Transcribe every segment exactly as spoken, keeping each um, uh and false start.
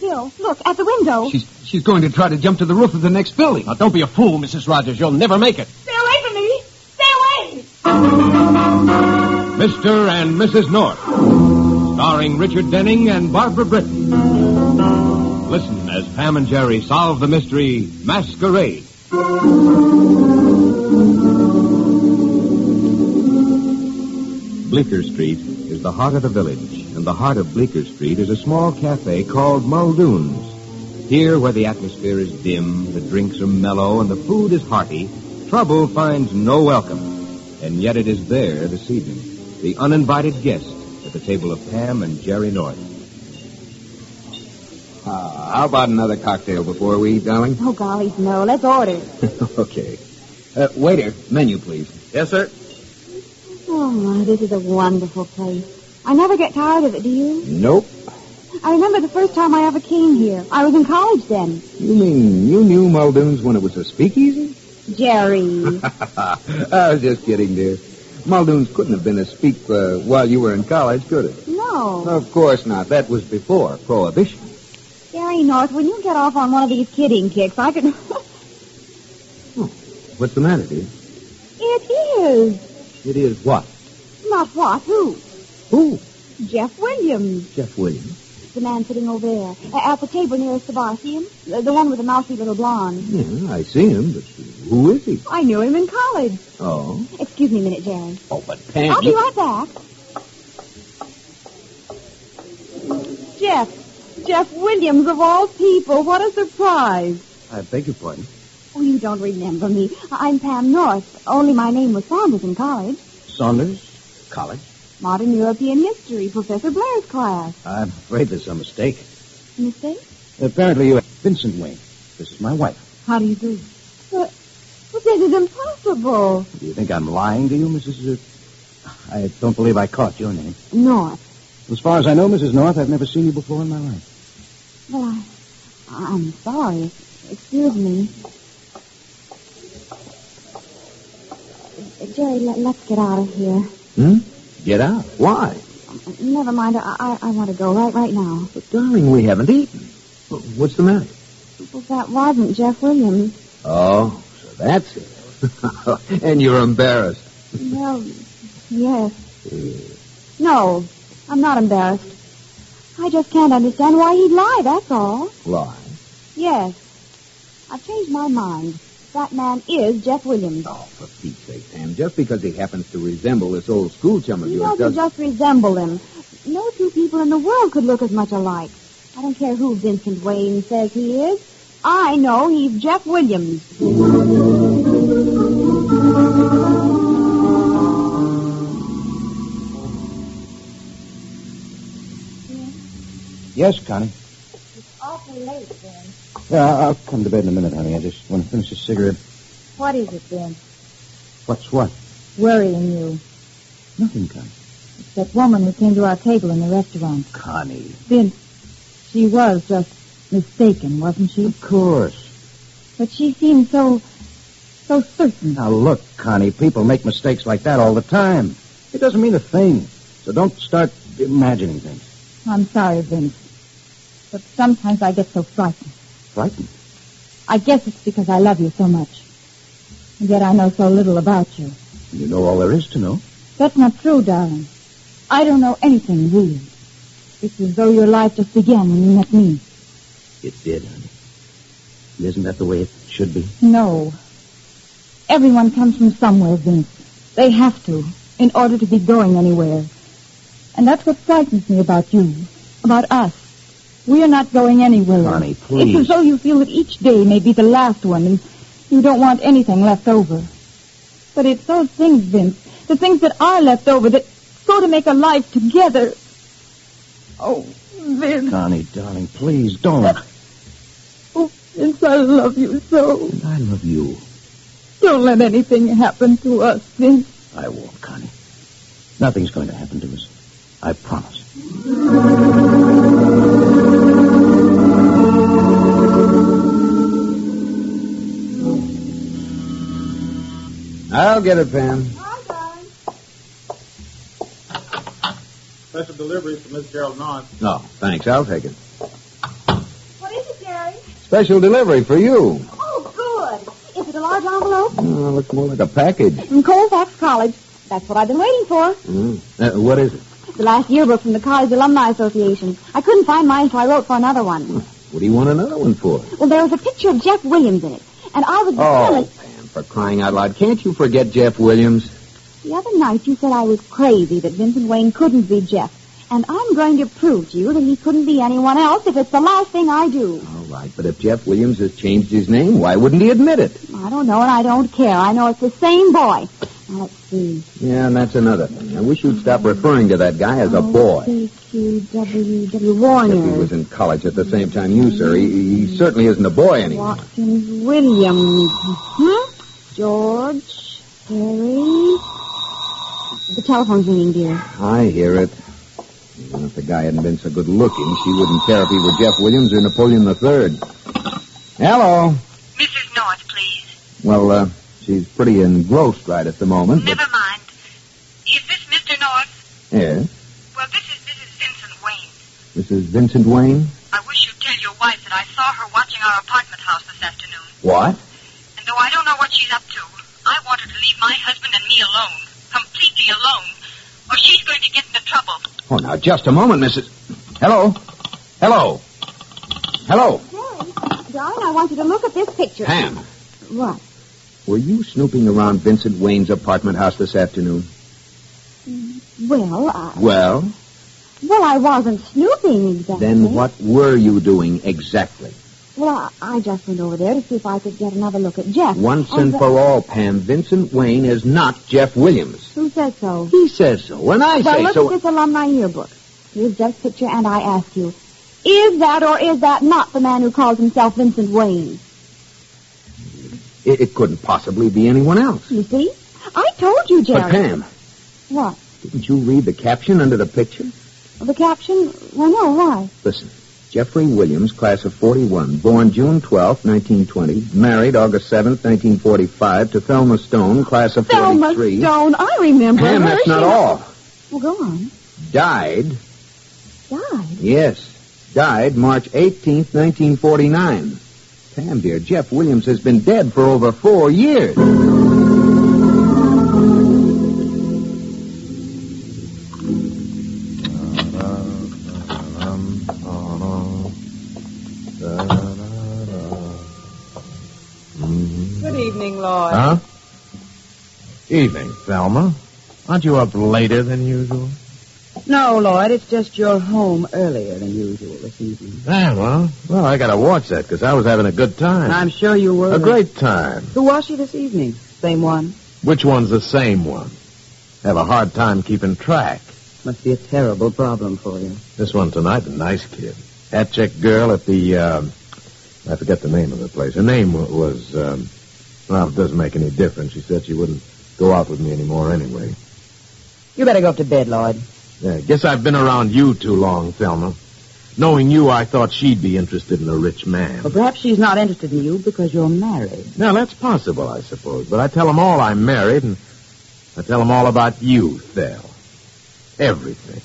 still. Look, at the window. She's she's going to try to jump to the roof of the next building. Now, don't be a fool, Missus Rogers. You'll never make it. Stay away from me. Stay away. Mister and Missus North, starring Richard Denning and Barbara Britton. Listen as Pam and Jerry solve the mystery Masquerade. Bleecker Street is the heart of the village, and the heart of Bleecker Street is a small cafe called Muldoon's. Here, where the atmosphere is dim, the drinks are mellow, and the food is hearty, trouble finds no welcome. And yet it is there this evening, the uninvited guest at the table of Pam and Jerry North. Uh, how about another cocktail before we eat, darling? Oh, golly, no. Let's order. Okay. Uh, waiter, menu, please. Yes, sir. Oh, my, this is a wonderful place. I never get tired of it, do you? Nope. I remember the first time I ever came here. I was in college then. You mean you knew Muldoon's when it was a speakeasy? Jerry. I was just kidding, dear. Muldoon's couldn't have been a speak uh, while you were in college, could it? No. Of course not. That was before Prohibition. Jerry North, when you get off on one of these kidding kicks, I could... Oh, what's the matter, dear? It is. It is what? Not what, who? Who? Jeff Williams. Jeff Williams. The man sitting over there, uh, at the table nearest the bar. See him? The, the one with the mousy little blonde. Yeah, I see him, but who is he? I knew him in college. Oh? Excuse me a minute, Jerry. Oh, but Pam... I'll you... be right back. Jeff. Jeff Williams, of all people. What a surprise. I beg your pardon? Oh, you don't remember me. I'm Pam North, only my name was Saunders in college. Saunders? College? Modern European History, Professor Blair's class. I'm afraid there's a mistake. Mistake? Apparently you... Vincent Wayne. This is my wife. How do you do? But, but this is impossible. Do you think I'm lying to you, Missus Uh, I don't believe I caught your name. North. As far as I know, Missus North, I've never seen you before in my life. Well, I... I'm sorry. Excuse me. Jerry, let, let's get out of here. Hmm? Get out? Why? Never mind. I, I, I want to go right right now. But, darling, we haven't eaten. What's the matter? Well, that wasn't Jeff Williams. Oh, so that's it. And you're embarrassed. Well, yes. No, I'm not embarrassed. I just can't understand why he'd lie, that's all. Lie? Yes. I've changed my mind. That man is Jeff Williams. Oh, for Pete's sake, Sam. Just because he happens to resemble this old school chum of He yours doesn't just resemble him. No two people in the world could look as much alike. I don't care who Vincent Wayne says he is. I know he's Jeff Williams. Yes, Connie? It's awfully late, Ben. Yeah, I'll come to bed in a minute, honey. I just want to finish this cigarette. What is it, Ben? What's what? Worrying you. Nothing, Connie. It's that woman who came to our table in the restaurant. Connie. Vince, she was just mistaken, wasn't she? Of course. But she seemed so, so certain. Now, look, Connie, people make mistakes like that all the time. It doesn't mean a thing. So don't start imagining things. I'm sorry, Vince. But sometimes I get so frightened. Frightened? I guess it's because I love you so much. And yet I know so little about you. You know all there is to know. That's not true, darling. I don't know anything, really. It's as though your life just began when you met me. It did, honey. And isn't that the way it should be? No. Everyone comes from somewhere, Vince. They have to, in order to be going anywhere. And that's what frightens me about you, about us. We are not going anywhere. Connie, please. It's as though you feel that each day may be the last one, and you don't want anything left over. But it's those things, Vince, the things that are left over that go to make a life together. Oh, Vince. Connie, darling, please don't. Oh, Vince, I love you so. And I love you. Don't let anything happen to us, Vince. I won't, Connie. Nothing's going to happen to us. I promise. I'll get it, Pam. Hi, darling. Special delivery for Miss Gerald North. No, thanks. I'll take it. Special delivery for you. Oh, good. Is it a large envelope? Oh, looks more like a package. From Colfax College. That's what I've been waiting for. Mm. Uh, what is it? The last yearbook from the College Alumni Association. I couldn't find mine, so I wrote for another one. What do you want another one for? Well, there was a picture of Jeff Williams in it. And I was Oh, determined... Pam, for crying out loud. Can't you forget Jeff Williams? The other night you said I was crazy that Vincent Wayne couldn't be Jeff. And I'm going to prove to you that he couldn't be anyone else if it's the last thing I do. All right, but if Jeff Williams has changed his name, why wouldn't he admit it? I don't know, and I don't care. I know it's the same boy. Now, let's see. Yeah, and that's another thing. I wish you'd stop referring to that guy as a boy. C Q W W Warner. If he was in college at the same time you, sir, he, he certainly isn't a boy anymore. Watkins Williams. Hmm? George. Harry. The telephone's ringing, dear. I hear it. Even if the guy hadn't been so good looking, she wouldn't care if he were Jeff Williams or Napoleon the Third. Hello. Missus North, please. Well, uh, she's pretty engrossed right at the moment. Never but... mind. Is this Mister North? Yes. Well, this is Missus Vincent Wayne. This is Vincent Wayne? I wish you'd tell your wife that I saw her watching our apartment house this afternoon. What? And though I don't know what she's up to, I want her to leave my husband and me alone. Completely alone. Or she's going to get into trouble. Oh, now, just a moment, Missus Hello? Hello? Hello? Harry, darling, I want you to look at this picture. Pam, What? were you snooping around Vincent Wayne's apartment house this afternoon? Well, I... Well, Well, I wasn't snooping exactly. then what were you doing exactly? Well, I, I just went over there to see if I could get another look at Jeff. Once and the- for all, Pam, Vincent Wayne is not Jeff Williams. Who says so? He says so, and I Well, say look so. at this alumni yearbook. Here's Jeff's picture, and I ask you, is that or is that not the man who calls himself Vincent Wayne? It, it couldn't possibly be anyone else. You see? I told you, Jerry. But, Pam, What? didn't you read the caption under the picture? The caption? Well, no, why? Listen. Jeffrey Williams, class of forty-one, born June twelfth, nineteen twenty, married August seventh, nineteen forty-five, to Thelma Stone, class of Thelma forty-three. Stone, I remember Pam, her. that's not She- all. Well, go on. Died, Died? yes, died March eighteenth, nineteen forty-nine. Pam, dear, Jeff Williams has been dead for over four years. Good evening, Lloyd. Huh? Evening, Thelma. Aren't you up later than usual? No, Lloyd, it's just you're home earlier than usual this evening. Ah, well, well, I gotta watch that, because I was having a good time. I'm sure you were. A great time. Who was she this evening? Same one? Which one's the same one? Have a hard time keeping track. Must be a terrible problem for you. This one tonight, a nice kid. Hat check girl at the, um, I forget the name of the place. Her name wa- was, um, well, it doesn't make any difference. She said she wouldn't go out with me anymore anyway. You better go up to bed, Lloyd. Yeah, guess I've been around you too long, Thelma. Knowing you, I thought she'd be interested in a rich man. Well, perhaps she's not interested in you because you're married. Now, that's possible, I suppose. But I tell them all I'm married, and I tell them all about you, Thel. Everything.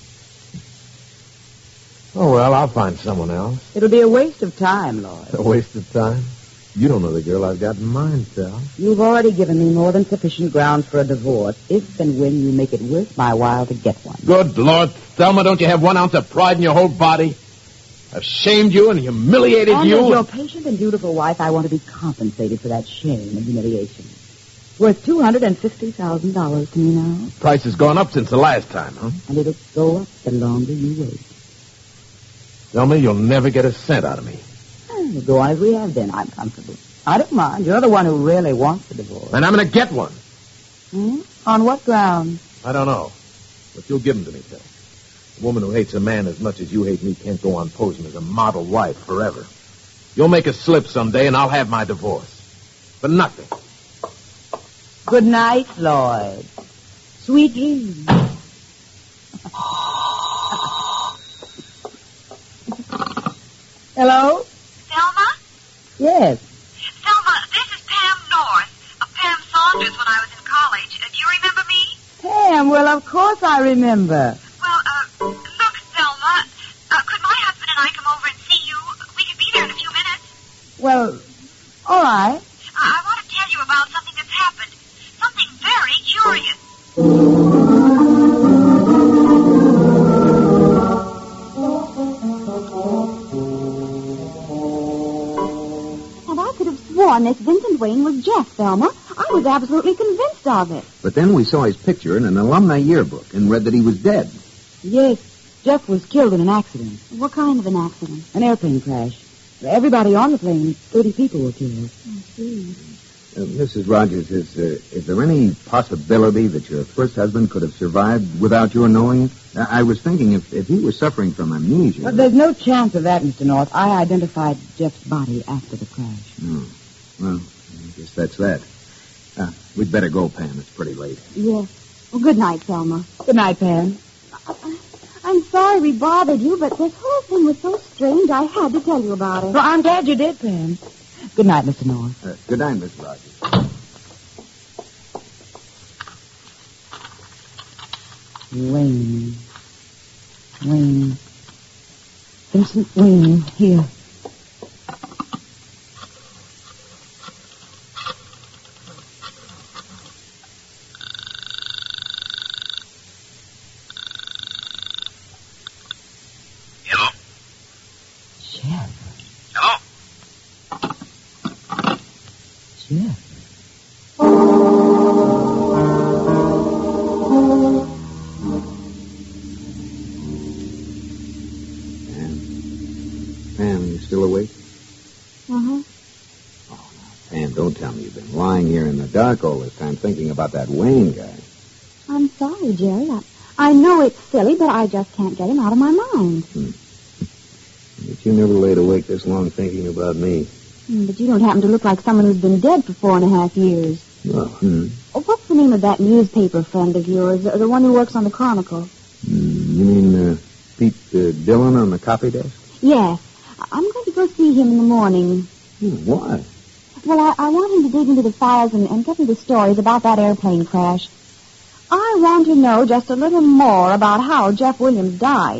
Oh, well, I'll find someone else. It'll be a waste of time, Lloyd. A waste of time. You don't know the girl I've got in mind, Thel. You've already given me more than sufficient grounds for a divorce, if and when you make it worth my while to get one. Good Lord, Thelma, don't you have one ounce of pride in your whole body? I've shamed you and humiliated And you. as your patient and dutiful wife, I want to be compensated for that shame and humiliation. Worth two hundred fifty thousand dollars to me now, Price has gone up since the last time, huh? and it'll go up the longer you wait. Thelma, you'll never get a cent out of me. Well, go on as we have been. I'm comfortable. I don't mind. You're the one who really wants the divorce. And I'm going to get one. Hmm? On what grounds? I don't know. But you'll give them to me, Thel. A woman who hates a man as much as you hate me can't go on posing as a model wife forever. You'll make a slip someday, and I'll have my divorce. For nothing. Good night, Lloyd. Sweet dreams. Hello? Thelma? Yes. Thelma, this is Pam North. Uh, Pam Saunders when I was in college. Uh, do you remember me? Pam, well, of course I remember. Well, uh, look, Thelma, uh, could my husband and I come over and see you? We could be there in a few minutes. Well, all right. I, I want to tell you about something that's happened. Something very curious. And I could have sworn this Vincent Wayne was Jeff, Thelma. I was absolutely convinced of it. But then we saw his picture in an alumni yearbook and read that he was dead. Yes, Jeff was killed in an accident. What kind of an accident? An airplane crash. Everybody on the plane, thirty people were killed. I see. Uh, Missus Rogers, is, uh, is there any possibility that your first husband could have survived without your knowing it? I, I was thinking if, if he was suffering from amnesia... But there's no chance of that, Mister North. I identified Jeff's body after the crash. Oh, well, I guess that's that. Uh, we'd better go, Pam. It's pretty late. Yes. Well, good night, Thelma. Good night, Pam. I, I'm sorry we bothered you, but this whole thing was so strange, I had to tell you about it. Well, I'm glad you did, Pam. Good night, Mister North. Uh, good night, Miss Rogers. Wayne. Wayne. Vincent Wayne, here. Hello? Jeff. Hello? Jeff. Pam, you still awake? Uh-huh. Oh, now, Pam, don't tell me you've been lying here in the dark all this time thinking about that Wayne guy. I'm sorry, Jerry. I, I know it's silly, but I just can't get him out of my mind. Hmm. But you never laid awake this long thinking about me. Hmm, But you don't happen to look like someone who's been dead for four and a half years. Oh, hmm. Oh, what's the name of that newspaper friend of yours, the, the one who works on the Chronicle? Hmm, you mean uh, Pete uh, Dillon on the copy desk? Yes. I- I'm going to go see him in the morning. Hmm, why? Well, I, I want him to dig into the files and, and get me the stories about that airplane crash. I want to know just a little more about how Jeff Williams died.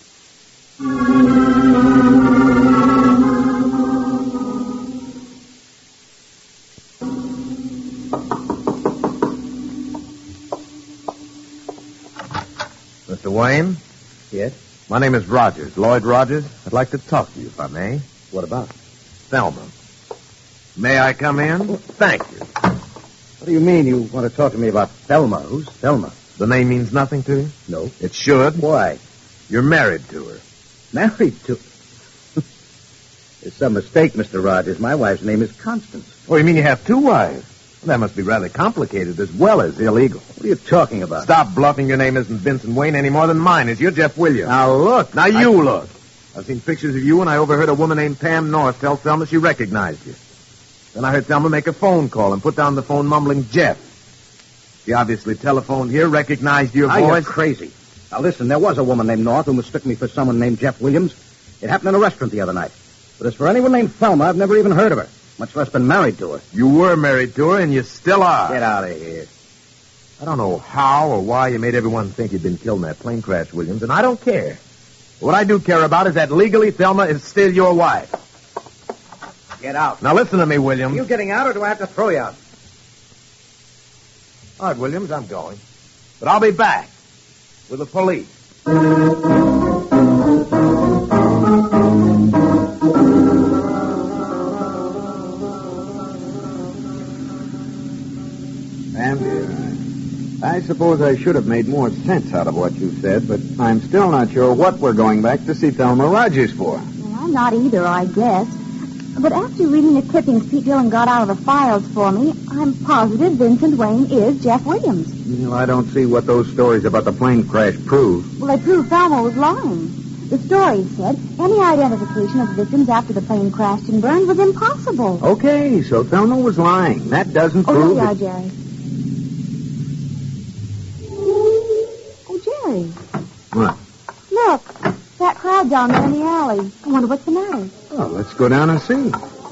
Mister Wayne? Yes? My name is Rogers, Lloyd Rogers. I'd like to talk to you, if I may. What about? Thelma. May I come in? Thank you. What do you mean you want to talk to me about Thelma? Who's Thelma? The name means nothing to you? No. It should. Why? You're married to her. Married to... There's some mistake, Mister Rogers. My wife's name is Constance. Oh, you mean you have two wives? Well, that must be rather complicated as well as illegal. What are you talking about? Stop bluffing. Your name isn't Vincent Wayne any more than mine is. You're Jeff Williams. Now, look. Now, I- you look. I've seen pictures of you, and I overheard a woman named Pam North tell Thelma she recognized you. Then I heard Thelma make a phone call and put down the phone mumbling Jeff. She obviously telephoned here, recognized your Now, voice. you're crazy. Now, listen, there was a woman named North who mistook me for someone named Jeff Williams. It happened in a restaurant the other night. But as for anyone named Thelma, I've never even heard of her, much less been married to her. You were married to her, and you still are. Get out of here. I don't know how or why you made everyone think you'd been killed in that plane crash, Williams, and I don't care. What I do care about is that legally Thelma is still your wife. Get out. Now listen to me, Williams. Are you getting out, or do I have to throw you out? All right, Williams, I'm going. But I'll be back with the police. Pam, dear, I, I suppose I should have made more sense out of what you said, but I'm still not sure what we're going back to see Thelma Rogers for. Well, I'm not either, I guess. But after reading the clippings Pete Dillon got out of the files for me, I'm positive Vincent Wayne is Jeff Williams. Well, I don't see what those stories about the plane crash prove. Well, they proved Thelma was lying. The stories said any identification of victims after the plane crashed and burned was impossible. Okay, so Thelma was lying. That doesn't Oh, here prove you are, it. Jerry. Oh, Jerry. What? Look, that crowd down there in the alley. I wonder what's the matter. Oh, let's go down and see.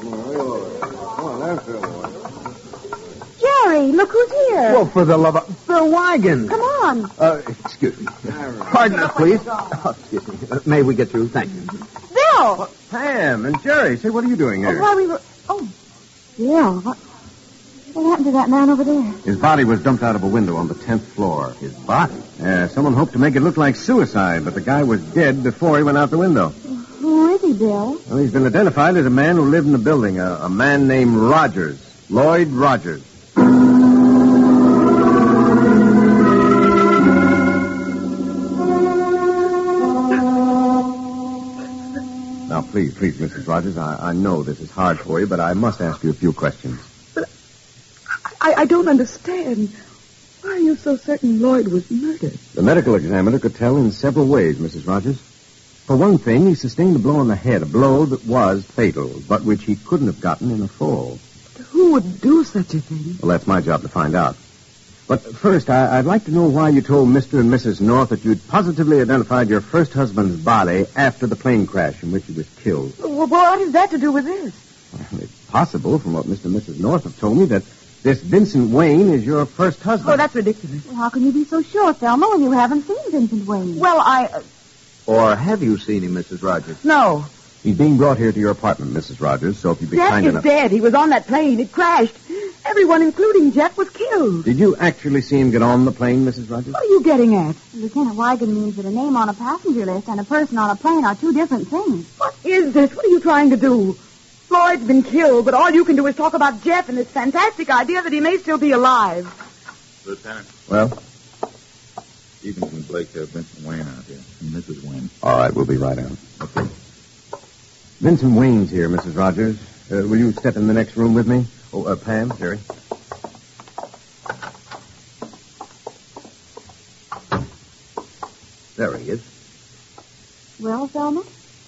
Jerry, look who's here. Well, for the love of... Phil Wigan. Come on. Uh, excuse me. Pardon us, please. Oh, excuse me. Uh, may we get through? Thank you. Bill! Pam and Jerry, say, what are you doing here? Oh, why we were... Oh, Bill, what... What happened to that man over there? His body was dumped out of a window on the tenth floor. His body? Yeah, someone hoped to make it look like suicide, but the guy was dead before he went out the window. Who is he, Bill? Well, he's been identified as a man who lived in the building, a, a man named Rogers, Lloyd Rogers. Now, please, please, Missus Rogers, I, I know this is hard for you, but I must ask you a few questions. But I, I don't understand. Why are you so certain Lloyd was murdered? The medical examiner could tell in several ways, Missus Rogers. For one thing, he sustained a blow on the head, a blow that was fatal, but which he couldn't have gotten in a fall. But who would do such a thing? Well, that's my job to find out. But first, I, I'd like to know why you told Mister and Missus North that you'd positively identified your first husband's body after the plane crash in which he was killed. Well, what has that to do with this? Well, it's possible, from what Mister and Missus North have told me, that this Vincent Wayne is your first husband. Oh, that's ridiculous. Well, how can you be so sure, Thelma, when you haven't seen Vincent Wayne? Well, I... Uh... Or have you seen him, Missus Rogers? No. He's being brought here to your apartment, Missus Rogers, so if you'd be Jeff kind is enough... dead. He was on that plane. It crashed. Everyone, including Jeff, was killed. Did you actually see him get on the plane, Missus Rogers? What are you getting at? Lieutenant Wigan means that a name on a passenger list and a person on a plane are two different things. What is this? What are you trying to do? Floyd's been killed, but all you can do is talk about Jeff and this fantastic idea that he may still be alive. Lieutenant. Well? Stevens and Blake have Vincent Wayne out here. And Missus Wayne. All right, we'll be right out. Okay. Vincent Wayne's here, Missus Rogers. Uh, will you step in the next room with me? Oh, uh, Pam, Jerry. There he is. Well, Thelma?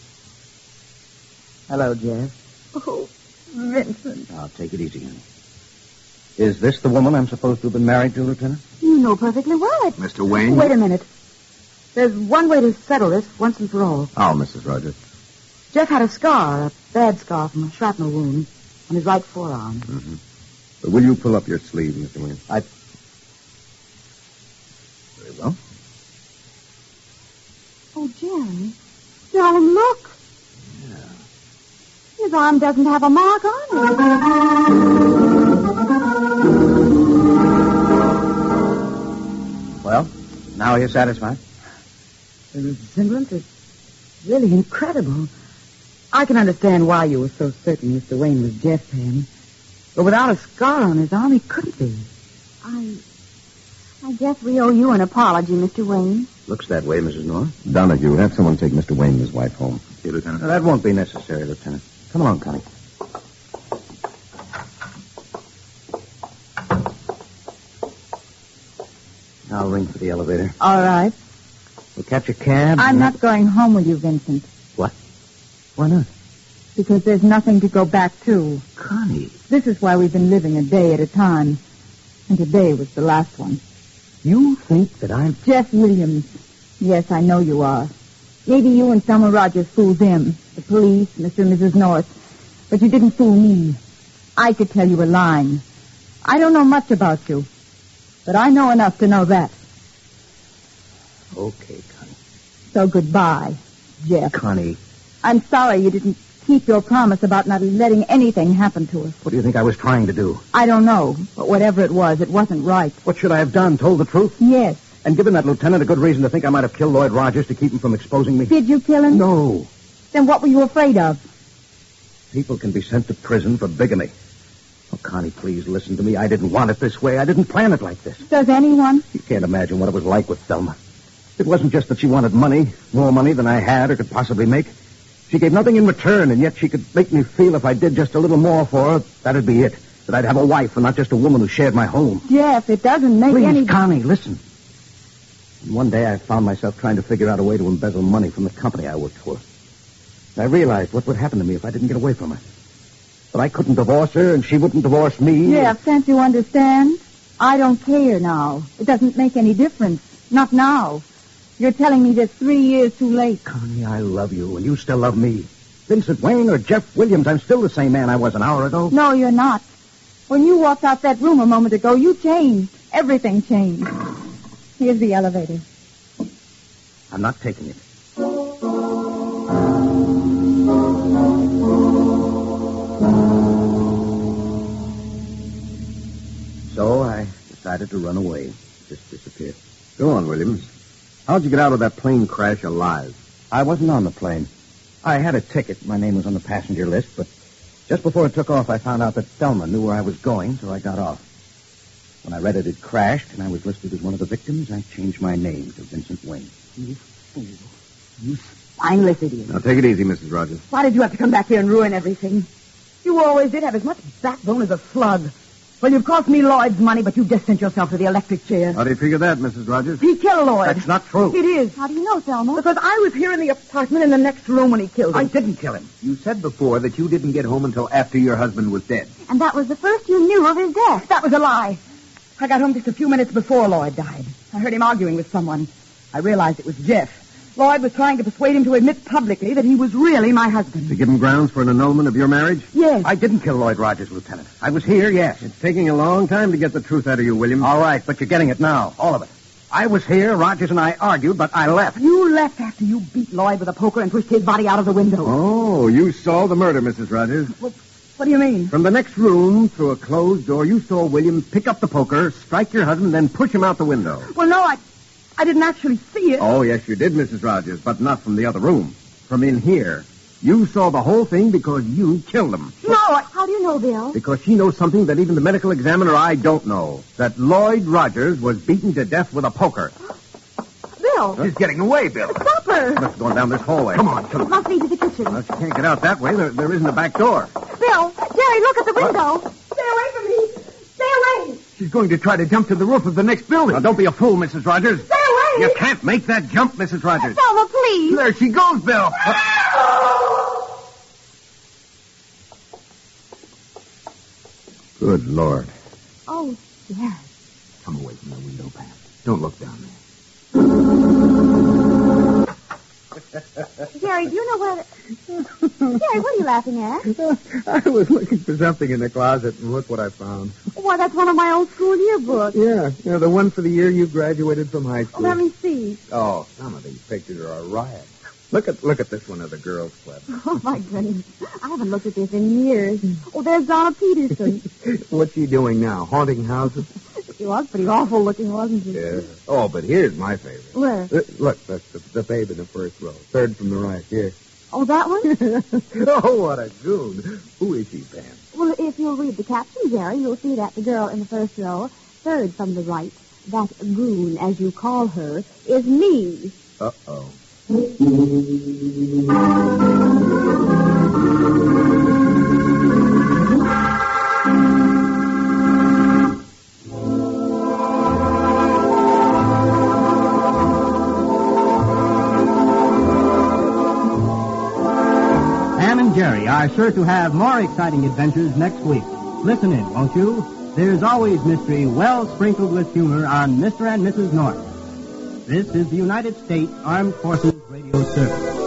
Hello, Jeff. Oh, Vincent. Now, take it easy, honey. Is this the woman I'm supposed to have been married to, Lieutenant? You know perfectly well. It... Mister Wayne? Wait a minute. There's one way to settle this once and for all. Oh, Missus Rogers. Jeff had a scar, a bad scar from a shrapnel wound on his right forearm. Mm-hmm. Uh, will you pull up your sleeve, Mister Wayne? I... Very well. Oh, Jerry. Darling, look. Yeah. His arm doesn't have a mark on it. Well, now you're satisfied? The resemblance is really incredible. I can understand why you were so certain Mister Wayne was Jeff, Pam. But without a scar on his arm, he couldn't be. I... I guess we owe you an apology, Mister Wayne. Looks that way, Missus North. Donahue, have someone take Mister Wayne and his wife home. Okay, Lieutenant. No, that won't be necessary, Lieutenant. Come along, Connie. I'll ring for the elevator. All right. We'll catch a cab. I'm and- not going home with you, Vincent, What? Why not? because there's nothing to go back to. Connie, This is why we've been living a day at a time. And today was the last one. you think that I'm... Jeff Williams. Yes, I know you are. Maybe you and Thelma Rogers fooled them, the police, Mister and Missus North. But you didn't fool me. I could tell you were lying. I don't know much about you, but I know enough to know that. Okay, Connie. So goodbye, Jeff. Connie, I'm sorry you didn't keep your promise about not letting anything happen to us. what do you think I was trying to do? I don't know, but whatever it was, it wasn't right. What should I have done? Told the truth? Yes. And given that lieutenant a good reason to think I might have killed Lloyd Rogers to keep him from exposing me? Did you kill him? No. Then what were you afraid of? People can be sent to prison for bigamy. Oh, Connie, please listen to me. I didn't want it this way. I didn't plan it like this. Does anyone? You can't imagine what it was like with Thelma. It wasn't just that she wanted money, more money than I had or could possibly make. She gave nothing in return, and yet she could make me feel if I did just a little more for her, that'd be it. That I'd have a wife and not just a woman who shared my home. Jeff, it doesn't make Please, any... Connie, listen. And one day I found myself trying to figure out a way to embezzle money from the company I worked for. And I realized what would happen to me if I didn't get away from her. But I couldn't divorce her, and she wouldn't divorce me. Jeff, can't you understand? I don't care now. It doesn't make any difference. Not now. You're telling me this three years too late. Connie, I love you, and you still love me. Vincent Wayne or Jeff Williams, I'm still the same man I was an hour ago. No, you're not. When you walked out that room a moment ago, you changed. Everything changed. Here's the elevator. I'm not taking it. decided to run away. Just disappeared. Go on, Williams. How'd you get out of that plane crash alive? I wasn't on the plane. I had a ticket. My name was on the passenger list, but just before it took off, I found out that Thelma knew where I was going, so I got off. When I read it had crashed and I was listed as one of the victims, I changed my name to Vincent Wayne. You fool. You spineless idiot. Now, take it easy, Missus Rogers. Why did you have to come back here and ruin everything? You always did have as much backbone as a slug. Well, you've cost me Lloyd's money, but you just sent yourself to the electric chair. How do you figure that, Missus Rogers? He killed Lloyd. That's not true. It is. How do you know, Thelma? Because I was here in the apartment in the next room when he killed him. I didn't kill him. You said before that you didn't get home until after your husband was dead. And that was the first you knew of his death. That was a lie. I got home just a few minutes before Lloyd died. I heard him arguing with someone. I realized it was Jeff. Lloyd was trying to persuade him to admit publicly that he was really my husband. To give him grounds for an annulment of your marriage? Yes. I didn't kill Lloyd Rogers, Lieutenant. I was here, yes. It's taking a long time to get the truth out of you, Williams. All right, but you're getting it now, all of it. I was here, Rogers and I argued, but I left. You left after you beat Lloyd with a poker and pushed his body out of the window. Oh, you saw the murder, Missus Rogers. What, what do you mean? From the next room, through a closed door, you saw Williams pick up the poker, strike your husband, then push him out the window. Well, no, I... I didn't actually see it. Oh, yes, you did, Missus Rogers, but not from the other room. From in here. You saw the whole thing because you killed him. No, I... How do you know, Bill? Because she knows something that even the medical examiner I don't know. That Lloyd Rogers was beaten to death with a poker. Bill! She's getting away, Bill. Stop her! Must have gone down this hallway. Come on, come on. Must lead to the kitchen. Well, she can't get out that way. There, there isn't a back door. Bill! Jerry, look at the window! Stay away from me! Stay away! She's going to try to jump to the roof of the next building. Now, don't be a fool, Missus Rogers. Stay away! You can't make that jump, Missus Rogers. Thelma, please! There she goes, Bill. Good Lord. Oh, Jerry. Come away from the window, Pat. Don't look down there. Jerry, do you know where... The... Jerry, what are you laughing at? I was looking for something in the closet, and look what I found. Why, that's one of my old school yearbooks. Yeah, yeah, the one for the year you graduated from high school. Let me see. Oh, some of these pictures are a riot. Look at look at this one of the girls' club. Oh, my goodness. I haven't looked at this in years. Oh, there's Donna Peterson. What's she doing now? Haunting houses? She was pretty awful looking, wasn't she? Yeah. Oh, but here's my favorite. Where? Uh, look, that's the, the babe in the first row. Third from the right, here. Oh, that one? Oh, what a goon. Who is she, Pam? Well, if you'll read the caption, Jerry, you'll see that the girl in the first row, third from the right, that goon, as you call her, is me. Uh-oh. Pam and Jerry are sure to have more exciting adventures next week. Listen in, won't you? There's always mystery well sprinkled with humor on Mister and Missus North. This is the United States Armed Forces Radio Service.